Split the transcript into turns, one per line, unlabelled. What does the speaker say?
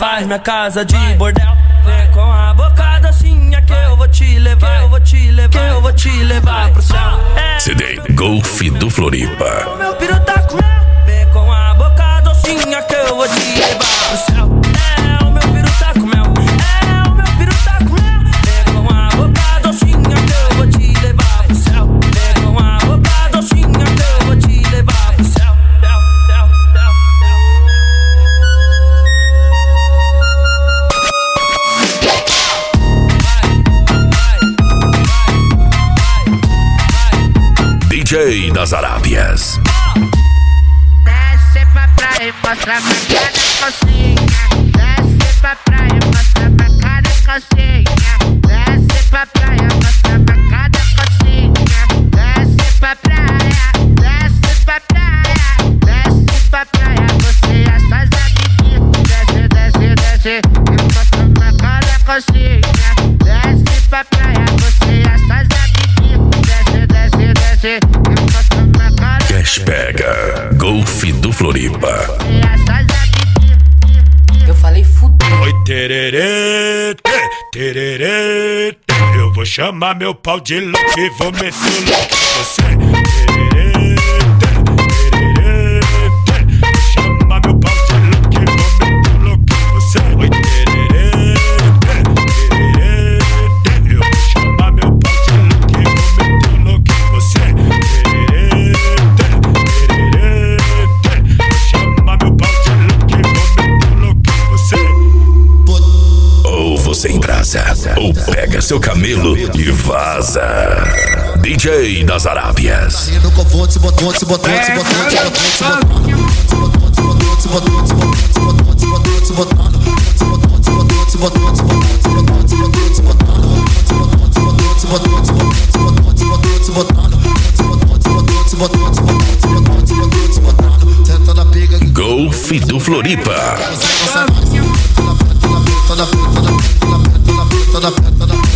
faz minha casa de bordel. Vem com a boca docinha que eu vou te levar, eu vou te levar, eu vou te levar pro céu.
CD Golf do Floripa.
O meu piru tá com mel. Vem com a boca docinha que eu vou te levar pro céu. O meu piru tá com mel. O meu piru tá com mel. Vem com a boca docinha que eu vou te levar pro céu. Vem com a boca docinha que eu vou te levar pro céu.
DJ das Arábias.
Desce pra praia e mostra pra cada cocinha. Desce pra praia e mostra pra cada cocinha. Desce pra praia e mostra pra cada cocinha. Desce pra praia, desce pra praia, desce pra praia. Você e as suas amiguinhas. Desce, desce, desce e mostra pra cada cocinha. Desce pra praia, você e as suas amiguinhas. Desce, desce, desce e mostra pra cada.
Cash Pega Golf do Floripa.
Eu falei fudeu.
Oi, tererê, tererê, eu vou chamar meu pau de louco e vou meter o louco em você. Tererê, tererê, vou chamar meu pau de louco e vou meter o louco em você. Oi, tererê, tererê, eu vou chamar meu pau de louco e vou meter o louco em você. Tererê, tererê, vou chamar meu pau de louco e vou meter o louco em você.
Ou você embrasa, ou pega seu camelo e vaza. DJ das Arábias.
No conforto, se botou, se botou, se botou, se botou, se botou, se botou, se botou, se botou, se botou, se botou, se botou, se botou, se botou,
Golf do Floripa.
se botou,